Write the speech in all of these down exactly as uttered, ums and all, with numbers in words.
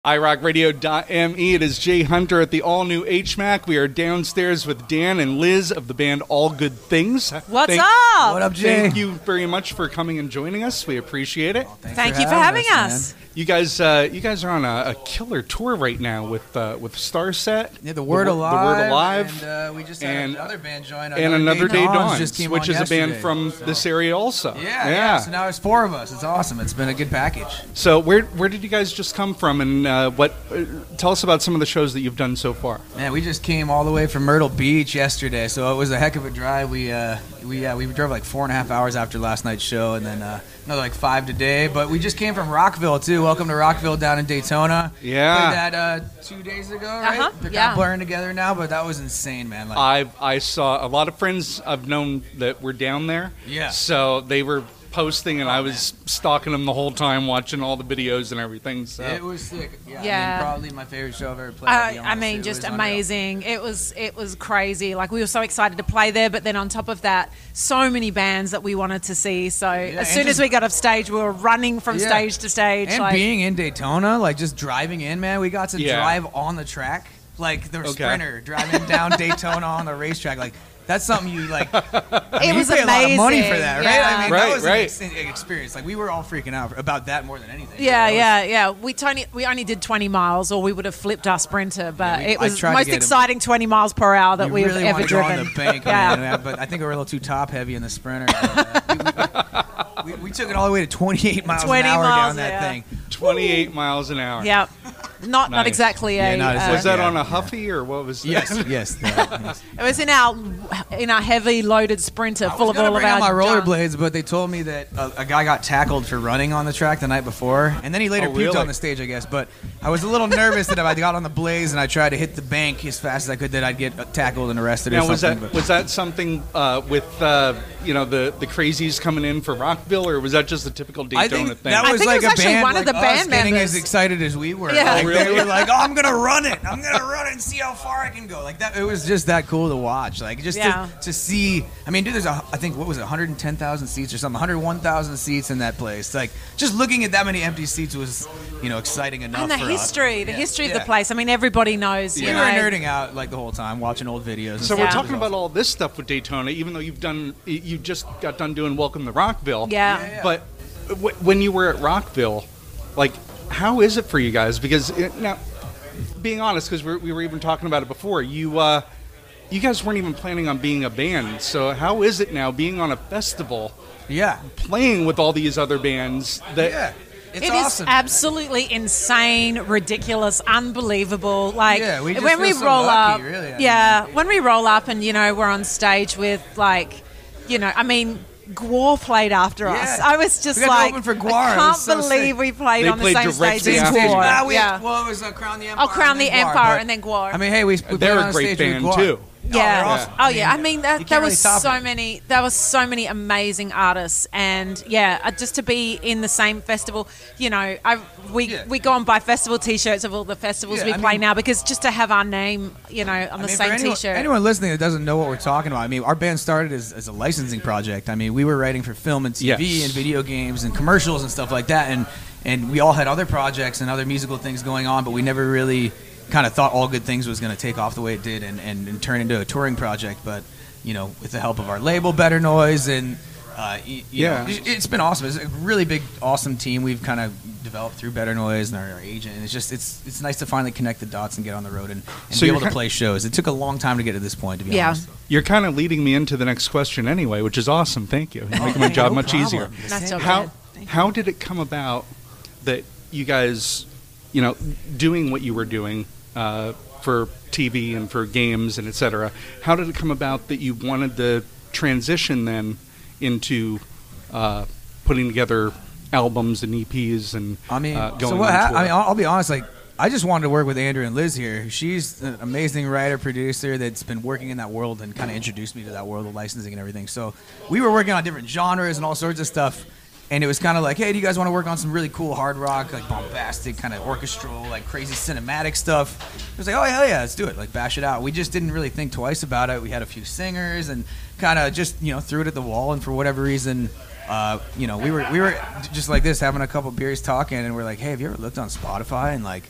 i rock radio dot m e. It is Jay Hunter at the all-new H M A C. We are downstairs with Dan and Liz of the band All Good Things. What's thank, up? What up, Jay? Thank you very much for coming and joining us. We appreciate it. Well, Thank you for having us. man. You guys, uh, you guys are on a, a killer tour right now with uh, with Starset. Yeah, the Word the, Alive. The Word Alive. And uh, we just had and, another band join. And Another Day Dawns, just came which on is a band yesterday. from so. this area also. Yeah, yeah, yeah. So now there's four of us. It's awesome. It's been a good package. So where where did you guys just come from, and uh, what? Uh, tell us about some of the shows that you've done so far. Man, we just came all the way from Myrtle Beach yesterday, so it was a heck of a drive. We uh, we uh, we drove like four and a half hours after last night's show, and then uh, another like five today. But we just came from Rockville too. Welcome to Rockville down in Daytona. Yeah. Played that uh, two days ago, right? Uh-huh, They're yeah. kind of blurring together now, but that was insane, man. Like, I I saw a lot of friends I've known that were down there. Yeah. So they were posting, and Oh, I was stalking them the whole time, watching all the videos and everything. So it was sick. Yeah, Yeah. I mean, probably my favorite show I've ever played. Uh, to be I honest. mean, It just was unreal. amazing. It was it was crazy. Like, we were so excited to play there, but then on top of that, so many bands that we wanted to see. So as and soon as just- we got off stage, we were running from Yeah. stage to stage. And like, being in Daytona, like just driving in, man, we got to Yeah. drive on the track, like the Okay. sprinter driving down Daytona on the racetrack. Like that's something you like. I it mean, was you pay amazing. a lot of money for that, right? Yeah. I mean, Right, that was right. an ex- an experience. Like we were all freaking out about that more than anything. Yeah, That was- yeah, yeah. We Tony, we only did twenty miles, or we would have flipped our sprinter. But Yeah, we- it I was the tried to most get him- exciting twenty miles per hour that we we've really ever wanted to go driven. on the bank, yeah. man, but I think we were a little too top heavy in the sprinter. But, uh, we, we, we, we took it all the way to twenty-eight miles twenty an hour miles, down that yeah. thing. twenty-eight miles an hour. Yeah, not Nice. not exactly Yeah, a. not uh, exactly. Was that Yeah, on a yeah. Huffy or what was that? Yes, yes. that- yes. It was in our in our heavy loaded sprinter I full was of all gonna of bring our out my junk. rollerblades, but they told me that a, a guy got tackled for running on the track the night before, and then he later Oh, puked really? on the stage, I guess. But I was a little nervous that if I got on the blaze and I tried to hit the bank as fast as I could, that I'd get tackled and arrested Now or was something. that but- was that something uh, with uh, you know the the crazies coming in for Rockville, or was that just a typical Daytona I think thing? that I was think it like was a actually band, one of like the us band getting members. as excited as we were. Yeah. Like, Oh, They really? were like, "Oh, I'm gonna run it! I'm gonna run it and see how far I can go." Like that, it was just that cool to watch. Like just Yeah. to, to see. I mean, dude, there's a I think what was it, one hundred ten thousand seats or something, one hundred one thousand seats in that place. Like just looking at that many empty seats was, you know, exciting enough. And the for us. history, the Yeah. history of Yeah. the place. I mean, everybody knows. We You were know, nerding out like the whole time, watching old videos. And So stuff. we're Yeah. talking about all this stuff with Daytona, even though you've done, you just got done doing Welcome to Rockville. Yeah. Yeah, yeah. But w- when you were at Rockville, like, how is it for you guys? Because it, now, being honest, because we were even talking about it before, you uh, you guys weren't even planning on being a band. So how is it now being on a festival, Yeah. playing with all these other bands? That Yeah. It's It is awesome. absolutely insane, ridiculous, unbelievable. Like Yeah, we just when feel we so roll lucky, up, really. I yeah, when we roll up and you know we're on stage with like, you know, I mean, Gwar played after us. Yeah. I was just We got to like, open for Gwar. I It can't was so believe sick. we played They on the played same directly stage as after you. Gwar. Ah, we- Yeah. Well, it was uh, Crown the Empire. Oh, Crown and the then Gwar, Empire but- and then Gwar. I mean, hey, we, we they're played a on great stage with band Gwar. too. Yeah. they're awesome. Oh I yeah. mean, I mean, you that, can't there really was top so it. many. There was so many amazing artists, and yeah, uh, just to be in the same festival. You know, I we Yeah. we go and buy festival T-shirts of all the festivals Yeah, we I play mean- now because just to have our name, you know, on I the mean, same for anyone, T-shirt. anyone listening that doesn't know what we're talking about, I mean, our band started as, as a licensing project. I mean, we were writing for film and T V Yes. and video games and commercials and stuff like that, and and we all had other projects and other musical things going on, but we never really kind of thought All Good Things was going to take off the way it did and, and, and turn into a touring project. But you know, with the help of our label, Better Noise, and uh, y- you Yeah. know, it- it's been awesome. It's a really big, awesome team we've kind of developed through Better Noise and our, our agent. And it's just it's it's nice to finally connect the dots and get on the road and, and So be you're able to ki- play shows. It took a long time to get to this point, to be Yeah. honest. You're kind of leading me into the next question anyway, which is awesome. Thank you. You're making my hey, job no much problem. easier. That's so How good. how did it come about that you guys, you know, doing what you were doing uh, for T V and for games and et cetera? How did it come about that you wanted to transition then into uh, putting together albums and E Ps and I mean, uh, going so what on hap- tour? I mean, I'll, I'll be honest. Like, I just wanted to work with Andrew and Liz here. She's an amazing writer, producer that's been working in that world and kind of introduced me to that world of licensing and everything. So we were working on different genres and all sorts of stuff. And it was kind of like, hey, do you guys want to work on some really cool hard rock, like bombastic, kind of orchestral, like crazy cinematic stuff? It was like, oh, hell yeah, let's do it. Like, bash it out. We just didn't really think twice about it. We had a few singers and kind of just, you know, threw it at the wall. And for whatever reason, uh, you know, we were we were just like this, having a couple beers talking. And we're like, hey, have you ever looked on Spotify and, like,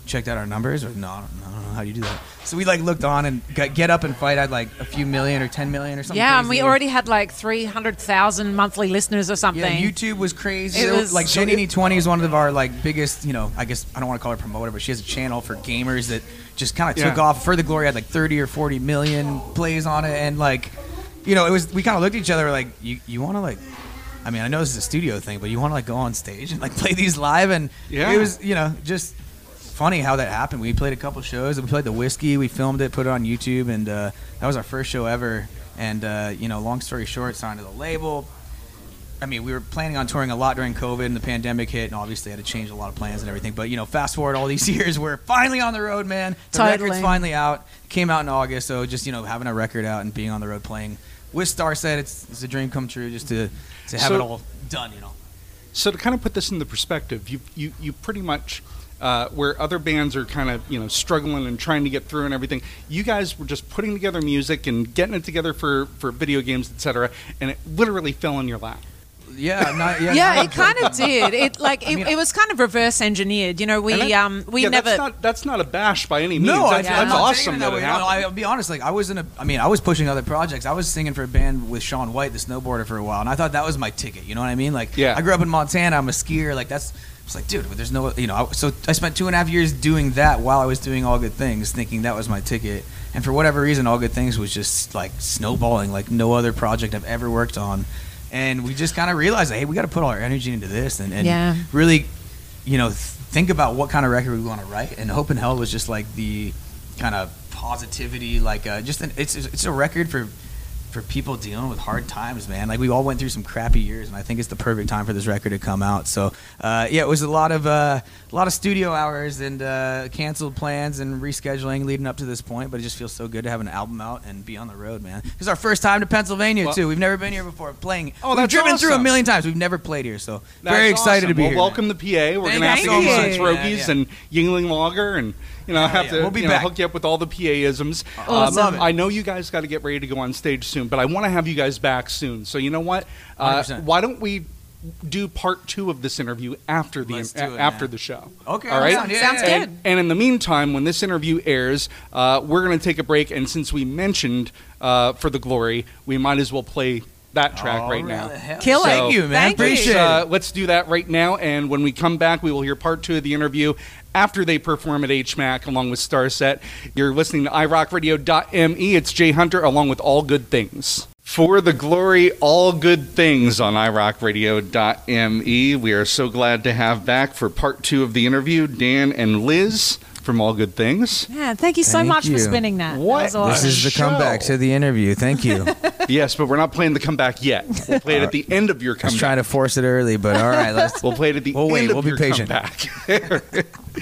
checked out our numbers? Or, no, I don't, I don't know how do you do that. So we like looked on and got Get Up and Fight had like a few million or ten million or something. Yeah, and we crazy. already had like three hundred thousand monthly listeners or something. Yeah, YouTube was crazy. It was- like So Jenny it- twenty is one of our like biggest, you know, I guess I don't want to call her promoter, but she has a channel for gamers that just kind of took Yeah. off. For the Glory had like thirty or forty million plays on it, and like, you know, it was we kind of looked at each other like, you you want to like, I mean, I know this is a studio thing, but you want to like go on stage and like play these live, and Yeah. it was, you know, just funny how that happened. We played a couple shows. We played the Whiskey. We filmed it, put it on YouTube, and uh, that was our first show ever. And uh, you know, long story short, signed to the label. I mean, we were planning on touring a lot during COVID, and the pandemic hit, and obviously had to change a lot of plans and everything. But you know, fast forward all these years, we're finally on the road, man. The Totally. record's finally out. Came out in August, so just you know, having a record out and being on the road playing with Starset, it's it's a dream come true just to to have So- it all done, you know. So to kind of put this into perspective, you you you pretty much uh, where other bands are kind of you know struggling and trying to get through and everything, you guys were just putting together music and getting it together for for video games, et cetera, and it literally fell in your lap. Yeah, not, yeah, Yeah, not- it kind of did. It like it, mean, it was kind of reverse engineered. You know, we And I- um we yeah, never. That's not, that's not a bash by any means. No, I, that's, yeah. that's I'm not awesome taking that, that it way. No, happened. I'll be honest. Like I was in a. I mean, I was pushing other projects. I was singing for a band with Sean White, the snowboarder, for a while, and I thought that was my ticket. You know what I mean? Like, Yeah. I grew up in Montana. I'm a skier. Like that's. It's like, dude, there's no. You know. I, so I spent two and a half years doing that while I was doing All Good Things, thinking that was my ticket. And for whatever reason, All Good Things was just like snowballing, like no other project I've ever worked on. And we just kind of realized, hey, we got to put all our energy into this, and, and Yeah. really, you know, th- think about what kind of record we want to write. And Hope and Hell was just like the kind of positivity, like uh, just an, it's it's a record for for people dealing with hard times, man. Like we all went through some crappy years, and I think it's the perfect time for this record to come out. So uh, yeah, it was a lot of uh, a lot of studio hours and uh, canceled plans and rescheduling leading up to this point. But it just feels so good to have an album out and be on the road, man. This is our first time to Pennsylvania Well- too. We've never been here before playing. Oh, We've that's driven through a awesome. million times. We've never played here, so That's very excited awesome. to be well, here. welcome the P A. We're Thank going to have to you give you so some much. pierogies Yeah, yeah. and Yingling Lager and, you know, have yeah. to We'll be you know, back. hook you up with all the P A-isms. Awesome. Love it. I know you guys got to get ready to go on stage soon, but I want to have you guys back soon. So you know what? one hundred Uh, percent. why don't we do part two of this interview after the Let's a- do it, after man. the show? Okay, all right. sounds- yeah, Sounds yeah. good. And, and in the meantime, when this interview airs, uh, we're going to take a break. And since we mentioned uh, For the Glory, we might as well play that track All right now. hell Kill yeah. it. Thank you, man. Thank you. Appreciate Uh, it. let's do that right now, and when we come back, we will hear part two of the interview after they perform at H M A C along with Starset. You're listening to i rock radio dot m e. It's Jay Hunter along with All Good Things. For the Glory, All Good Things on i rock radio dot m e. We are so glad to have back for part two of the interview Dan and Liz from All Good Things. Yeah, thank you so Thank much you. for spinning that. What? That was awesome. This is the show. comeback to the interview. Thank you. Yes, but we're not playing the comeback yet. We'll play it at the end of your I was comeback. trying to force it early, but all right, let's. We'll play it at the We'll end wait. of We'll be your patient. comeback.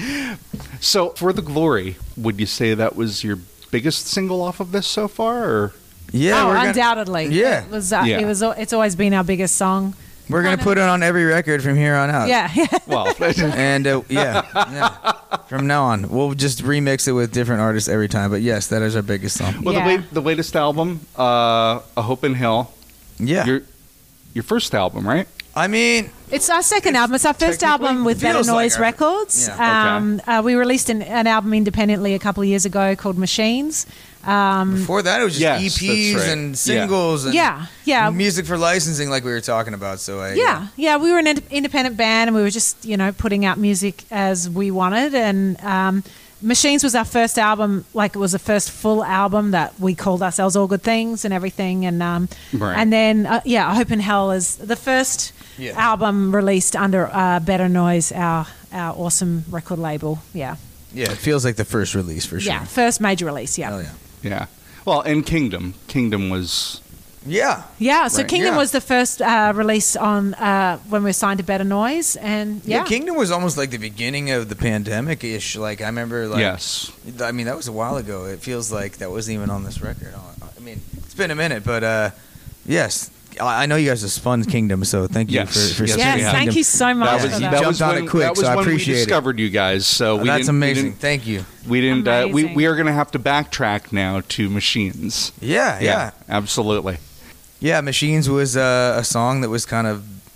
So, For the Glory, would you say that was your biggest single off of this so far? Or Yeah, oh, we're gonna, undoubtedly. Yeah. it was. Uh, Yeah. It was. It's always been our biggest song. we're gonna put it on every record from here on out. Yeah, yeah. well, And uh, yeah, yeah, from now on, we'll just remix it with different artists every time. But yes, that is our biggest song. well, Yeah. the, late, the latest album, uh, A Hope in Hell, Yeah, your your first album, right? I mean, It's our second album. It's our first technically album with Better feels like Noise our- Records. Yeah. Um, uh, we released an, an album independently a couple of years ago called Machines. Um, before that it was just Yes, E Ps that's right. and singles and yeah, yeah. music for licensing, like we were talking about. So I, Yeah, yeah, we were an ind- independent band, and we were just, you know, putting out music as we wanted. And um, Machines was our first album, like it was the first full album that we called ourselves All Good Things and everything. And um, Right. and then, uh, yeah, Hope in Hell is the first Yeah. album released under uh, Better Noise, our our awesome record label. Yeah, yeah, it feels like the first release for sure. yeah, first major release. Yeah. Hell yeah. Yeah. Well, and Kingdom. Kingdom was Yeah. Yeah, so Right. Kingdom Yeah. was the first uh, release on uh, when we were signed to Better Noise, and Yeah. yeah, Kingdom was almost like the beginning of the pandemic ish. Like I remember, like yes. I mean, that was a while ago. It feels like that wasn't even on this record. I mean, it's been a minute, but uh, yes, I I know you guys have spun Kingdom, so thank you Yes. for, for Yes, spinning yes, we have. thank Kingdom. you so much That for was you that. that jumped was on when, it quick, that was so I when we appreciate it. discovered you guys. So we That's didn't, we amazing. didn't- Thank you. We didn't. Uh, we Amazing. we are going to have to backtrack now to Machines. Yeah, yeah, absolutely. yeah. Machines was uh, a song that was kind of,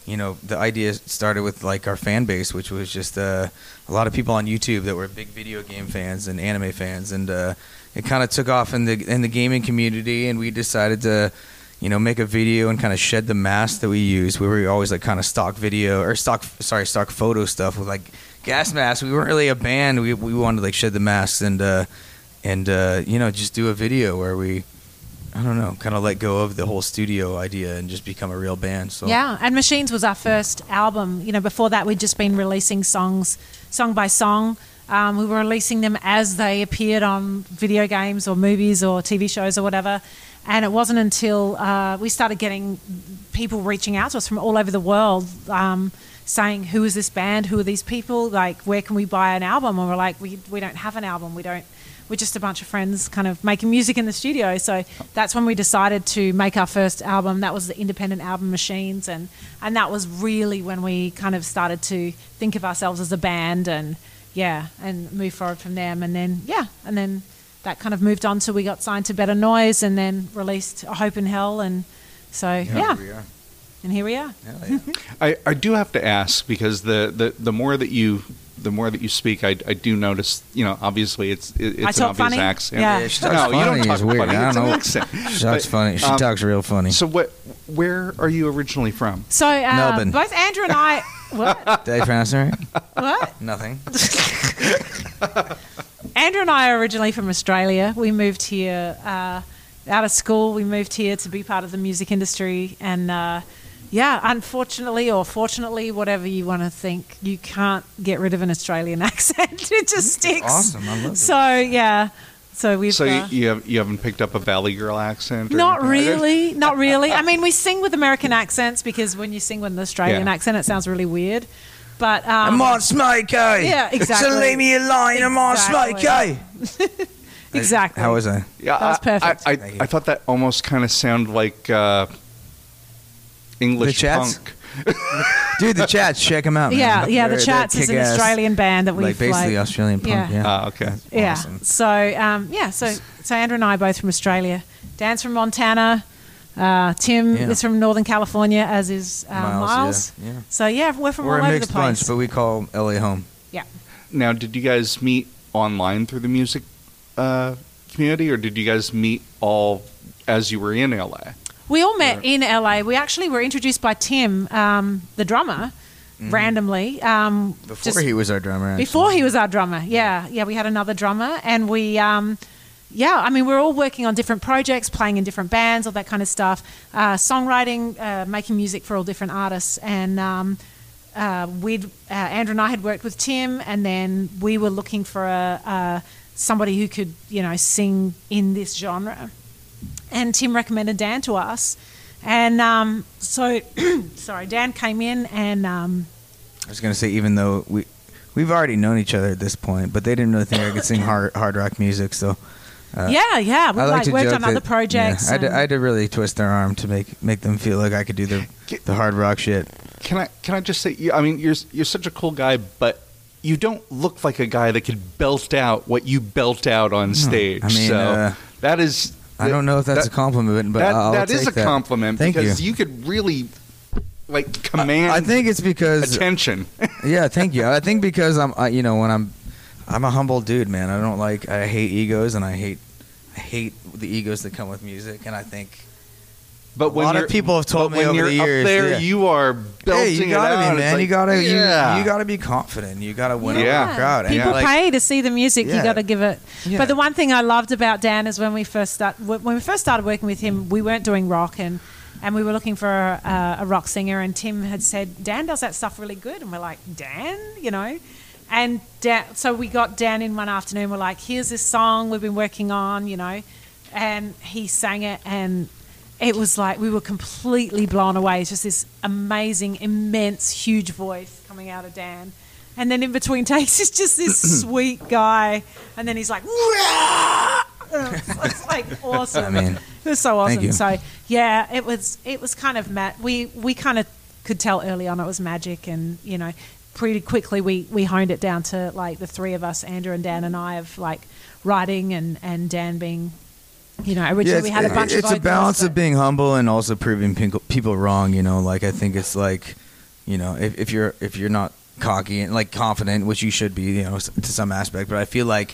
you know, the idea started with like our fan base, which was just uh, a lot of people on YouTube that were big video game fans and anime fans, and uh, it kind of took off in the in the gaming community, and we decided to, you know, make a video and kind of shed the mask that we use. We were always like kind of stock video or stock, sorry, stock photo stuff with like gas masks. We weren't really a band. We we wanted to like shed the masks and uh, and uh, you know, just do a video where we, I don't know, kind of let go of the whole studio idea and just become a real band. So yeah, and Machines was our first album. You know, before that we'd just been releasing songs, song by song. Um, we were releasing them as they appeared on video games or movies or T V shows or whatever. And it wasn't until uh, we started getting people reaching out to us from all over the world, um, saying, "Who is this band? Who are these people? Like, where can we buy an album?" And we're like, "We we don't have an album. We don't." We're just a bunch of friends kind of making music in the studio. So that's when we decided to make our first album. That was the independent album Machines. And, and that was really when we kind of started to think of ourselves as a band and, yeah, and move forward from them. And then, yeah, and then that kind of moved on to we got signed to Better Noise and then released A Hope in Hell. And so, yeah. yeah. Here we are. And here we are. Yeah. I, I do have to ask because the, the, the more that you... the more that you speak, I, I do notice, you know, obviously it's it, it's I an talk obvious funny? accent. Yeah. Yeah, she talks no, funny. you don't talk It's weird. funny. I It's don't an know. accent. She talks But, funny. She um, talks real funny. So what? Where are you originally from? So uh, Melbourne. both Andrew and I... What? Did I pronounce it right? What? Nothing. Andrew and I are originally from Australia. We moved here uh, out of school. We moved here to be part of the music industry. And, uh, yeah, unfortunately or fortunately, whatever you want to think, you can't get rid of an Australian accent. It just sticks. Awesome. I love it. So, yeah. So we've... So uh, you, you, have, you haven't picked up a Valley Girl accent? Or Not anything? really. Not really. I mean, we sing with American accents because when you sing with an Australian Yeah. accent, it sounds really weird. But... Um, I'm on Smokey. Yeah, exactly. So leave me alone. I'm on Exactly. Smokey. Exactly. How was I? Yeah, That was I- perfect. I, I, Thank you. I thought that almost kind of sounded like uh, English The Chats? punk. Dude, the Chats, check them out, man. Yeah, yeah. The They're- Chats they're is an kick-ass, Australian band that we like basically like, Australian punk. Yeah. Yeah. Ah, okay. Yeah. Awesome. So um, yeah. So so Andrew and I are both from Australia. Dan's from Montana. Uh, Tim Yeah. is from Northern California, as is uh, Miles. Miles, yeah, yeah. So yeah, we're from We're all a over mixed the place. bunch, but we call L A home. yeah. Now, did you guys meet online through the music uh, community, or did you guys meet all as you were in L A? We all met Right. in L A. We actually were introduced by Tim, um, the drummer, randomly. Um, Before just- he was our drummer. Actually. Before he was our drummer, yeah, yeah. We had another drummer, and we, um, yeah. I mean, we we're all working on different projects, playing in different bands, all that kind of stuff. Uh, songwriting, uh, making music for all different artists, and um, uh, we'd uh, Andrew and I had worked with Tim, and then we were looking for a, a somebody who could, you know, sing in this genre. And Tim recommended Dan to us, and um, so sorry, Dan came in and. Um, I was gonna say, even though we we've already known each other at this point, but they didn't really think I could sing hard hard rock music. So uh, yeah, yeah, we I like, to worked joke on other that- projects. Yeah, I, had to, and- I had to really twist their arm to make make them feel like I could do the the hard rock shit. Can I can I just say? you- I mean, you're you're such a cool guy, but you don't look like a guy that could belt out what you belt out on stage. I mean, so uh, that is. I don't know if that's that- a compliment, but that, I'll that take is a that. compliment Thank because you. you. could really like command. I think it's because attention. yeah, thank you. I think because I'm, I, you know, when I'm, I'm a humble dude, man. I don't like, I hate egos, and I hate, I hate the egos that come with music. And I think But a when lot of you're- people have told but me when over you're the years, up there, yeah. you are belting hey, you gotta it out. be, It's man. like, you gotta, yeah. you, you gotta be confident. You gotta win Yeah. over the crowd. And People like, pay to see the music. You Yeah. got to give it. Yeah. But the one thing I loved about Dan is when we first start when we first started working with him, we weren't doing rock and. And we were looking for a, a rock singer, and Tim had said, Dan does that stuff really good. And we're like, Dan, you know? And Dan, so we got Dan in one afternoon. We're like, here's this song we've been working on, you know? And he sang it, and it was like we were completely blown away. It's just this amazing, immense, huge voice coming out of Dan. And then in between takes, it's just this sweet guy. And then he's like, "Wah!" It's like awesome. I mean, it was so thank awesome. you. So yeah, it was it was kind of ma- we we kind of could tell early on it was magic, and you know, pretty quickly we we honed it down to like the three of us, Andrew and Dan and I, of like writing and and Dan being, you know, originally yeah, we had a bunch it's of a balance vocals, of being humble and also proving people people wrong. You know, like I think it's like you know, if, if you're if you're not cocky and like confident, which you should be, you know, to some aspect. But I feel like,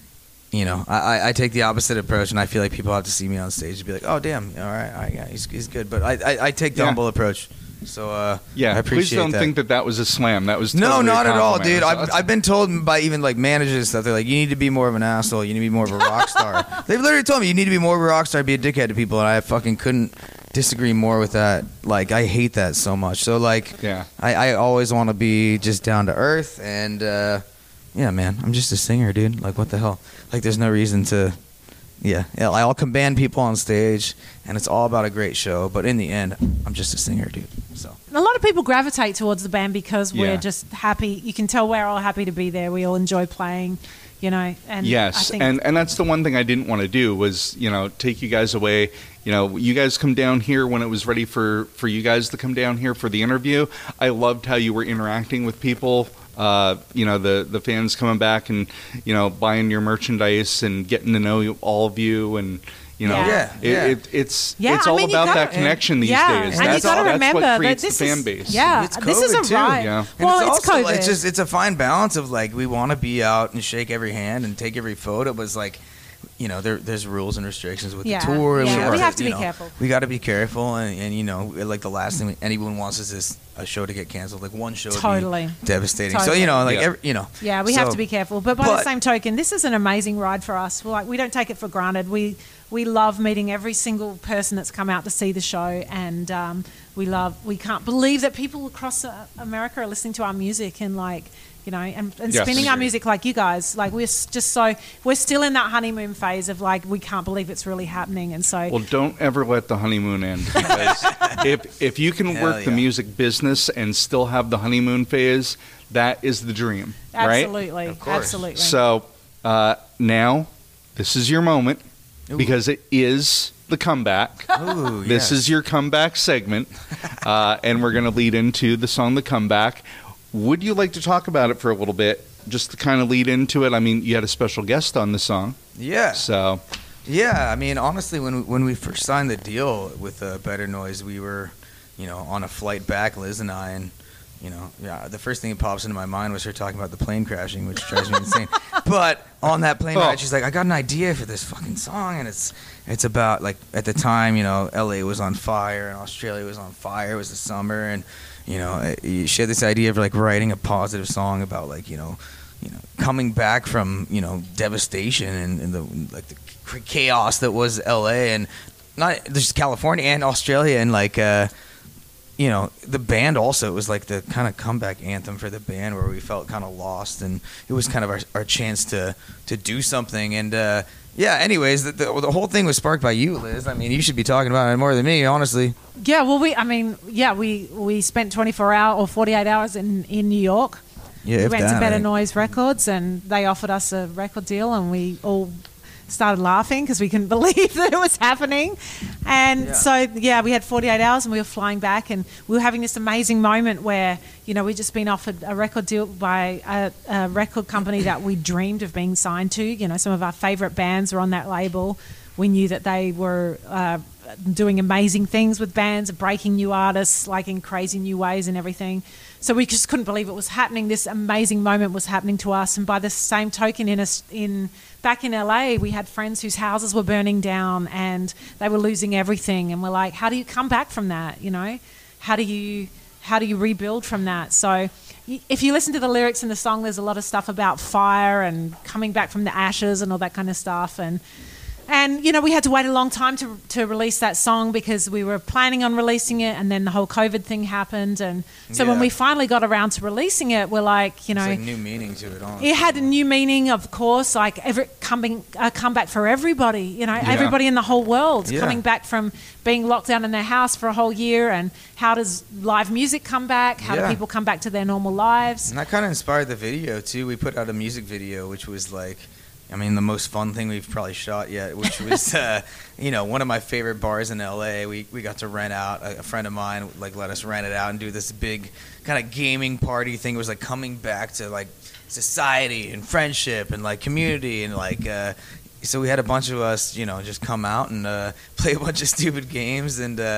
you know, I, I take the opposite approach, and I feel like people have to see me on stage to be like, oh damn, all right, all right, yeah, he's he's good. But I I, I take the Yeah. humble approach. So uh, Yeah, I appreciate please don't that. think that that was a slam. That was No, totally a not at all, compliment. dude. So I've, that's- I've been told by even like managers and stuff. They're like, you need to be more of an asshole. You need to be more of a rock star. They've literally told me you need to be more of a rock star, be a dickhead to people, and I fucking couldn't disagree more with that. Like, I hate that so much. So like, Yeah. I, I always want to be just down to earth, and uh, yeah, man, I'm just a singer, dude. Like, what the hell? Like, there's no reason to. Yeah, yeah, I'll command people on stage, and it's all about a great show. But in the end, I'm just a singer, dude. So. A lot of people gravitate towards the band because we're Yeah. just happy. You can tell we're all happy to be there. We all enjoy playing, you know. And I Yes, think and and that's the one thing I didn't want to do was, you know, take you guys away. You know, you guys come down here when it was ready for for you guys to come down here for the interview. I loved how you were interacting with people. Uh, you know, the the fans coming back and, you know, buying your merchandise and getting to know you, all of you, and you know, Yeah. Yeah, it, yeah. It, it's Yeah, it's I all mean, you about gotta- that connection these yeah, days. and That's, you got to that's remember what creates that this the fan is base. yeah, It's this is COVID a too, ride. yeah. And Well, it's, it's, also, COVID. It's just it's a fine balance of like we want to be out and shake every hand and take every photo, but it's like, you know, there there's rules and restrictions with Yeah. the tour. And Yeah, we, we have have to you be know, careful. We got to be careful, and, and you know, like the last thing anyone wants is this a show to get canceled. Like one show, would be Totally. devastating. So Totally. you know, like Yeah. every, you know, Yeah, we have so- to be careful. But by the but- same token, this is an amazing ride for us. We're like, we don't take it for granted. We we love meeting every single person that's come out to see the show, and um, we love. We can't believe that people across uh, America are listening to our music and like. You know, and, and Yes. spinning our Agree. music like you guys. Like we're s- just so we're still in that honeymoon phase of like we can't believe it's really happening, and so Well, don't ever let the honeymoon end, because if if you can Hell work the yeah. music business and still have the honeymoon phase, that is the dream, right? absolutely, Of course. absolutely. So uh, now, this is your moment, Ooh. because it is the comeback. Ooh, This yes. is your comeback segment, uh, and we're going to lead into the song "The Comeback." Would you like to talk about it for a little bit, just to kind of lead into it? I mean, you had a special guest on the song, yeah. so Yeah, I mean, honestly, when we, when we first signed the deal with uh, Better Noise, we were, you know, on a flight back, Liz and I, and you know, yeah, the first thing that pops into my mind was her talking about the plane crashing, which drives me insane. But on that plane Oh. ride, she's like, "I got an idea for this fucking song, and it's it's about like at the time, you know, L A was on fire and Australia was on fire. It was the summer, and you know, it- she had this idea of like writing a positive song about like you know." You know, coming back from you know devastation and, and the like the chaos that was L A and not just California and Australia, and like uh, you know the band also, it was like the kind of comeback anthem for the band where we felt kind of lost, and it was kind of our, our chance to to do something. And uh, yeah, anyways, the, the, the whole thing was sparked by you, Liz. I mean, you should be talking about it more than me, honestly. Yeah, well, we, I mean, yeah, we, we spent twenty-four hours or forty-eight hours in, in New York. Yeah, we if went that, to I Better think. Noise Records, and they offered us a record deal, and we all started laughing because we couldn't believe that it was happening. And Yeah. so, yeah, we had forty-eight hours, and we were flying back, and we were having this amazing moment where, you know, we'd just been offered a record deal by a, a record company that we dreamed of being signed to. You know, some of our favorite bands were on that label. We knew that they were uh, doing amazing things with bands, breaking new artists, like in crazy new ways and everything. So we just couldn't believe it was happening. This amazing moment was happening to us. And by the same token, in us, in back in L A, we had friends whose houses were burning down and they were losing everything. And we're like, how do you come back from that? You know, how do you how do you rebuild from that? So y- if you listen to the lyrics in the song, there's a lot of stuff about fire and coming back from the ashes and all that kind of stuff. And And, you know, we had to wait a long time to to release that song because we were planning on releasing it, and then the whole COVID thing happened. And so when Yeah. we finally got around to releasing it, we're like, you know, It's like new meaning to it, honestly. it had a new meaning, of course, like every coming a comeback for everybody, you know, Yeah. everybody in the whole world Yeah. coming back from being locked down in their house for a whole year. And how does live music come back? How Yeah. do people come back to their normal lives? And that kind of inspired the video too. We put out a music video, which was like, I mean, the most fun thing we've probably shot yet, which was, uh, you know, one of my favorite bars in L A. We we got to rent out. A, a friend of mine like let us rent it out and do this big kind of gaming party thing. It was like coming back to like society and friendship and like community and like. Uh, so we had a bunch of us, you know, just come out and uh, play a bunch of stupid games and. Uh,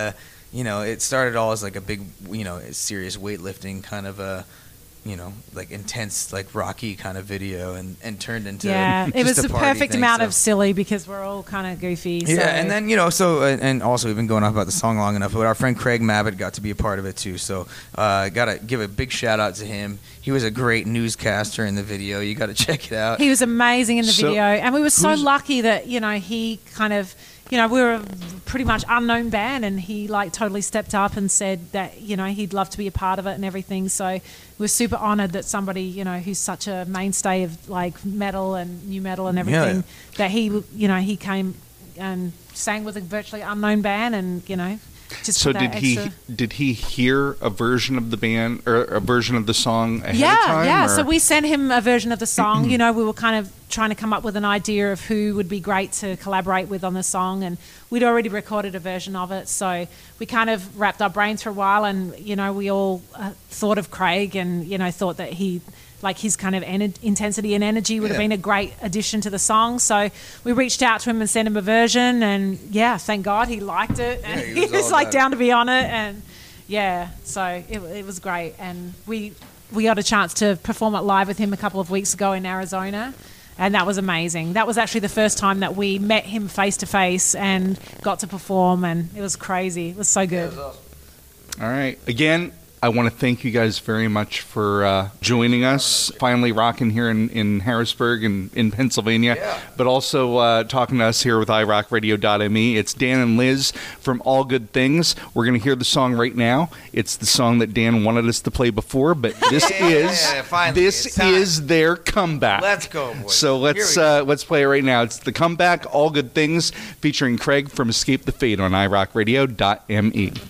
you know, it started all as like a big, you know, serious weightlifting kind of a, you know, like intense, like Rocky kind of video, and, and turned into yeah. just It was a the party perfect thing, amount so. of silly because we're all kind of goofy. So. Yeah, and then you know, so uh, and also we've been going on about the song long enough, but our friend Craig Mabbitt got to be a part of it too. So uh, gotta give a big shout out to him. He was a great newscaster in the video. You got to check it out. He was amazing in the So, video, and we were so who's- lucky that you know he kind of, you know, we were a pretty much unknown band, and he like totally stepped up and said that you know he'd love to be a part of it and everything. So we're super honored that somebody you know who's such a mainstay of like metal and new metal and everything Yeah. that he you know he came and sang with a virtually unknown band, and you know. Just So put that did he extra- did he hear a version of the band or a version of the song ahead yeah, of time? Yeah, or- So we sent him a version of the song. You know, we were kind of trying to come up with an idea of who would be great to collaborate with on the song, and we'd already recorded a version of it. So we kind of wrapped our brains for a while, and you know, we all uh, thought of Craig, and you know, thought that he. Like his kind of ener- intensity and energy would have Yeah. been a great addition to the song. So we reached out to him and sent him a version, and yeah, thank God he liked it, and Yeah, he he was was, all like about it. down to be on it, and yeah, so it, it was great, and we we got a chance to perform it live with him a couple of weeks ago in Arizona, and that was amazing. That was actually the first time that we met him face to face and got to perform, and it was crazy. It was so good. All right. Again, I want to thank you guys very much for uh, joining us. Finally rocking here in, in Harrisburg and in Pennsylvania, Yeah. but also uh, talking to us here with i rock radio dot m e. It's Dan and Liz from All Good Things. We're going to hear the song right now. It's the song that Dan wanted us to play before, but this Yeah, is yeah, finally, this it's time. is their comeback. Let's go, boys. So let's Here we uh, let's play it right now. It's the comeback, All Good Things, featuring Craig from Escape the Fate on i rock radio dot m e.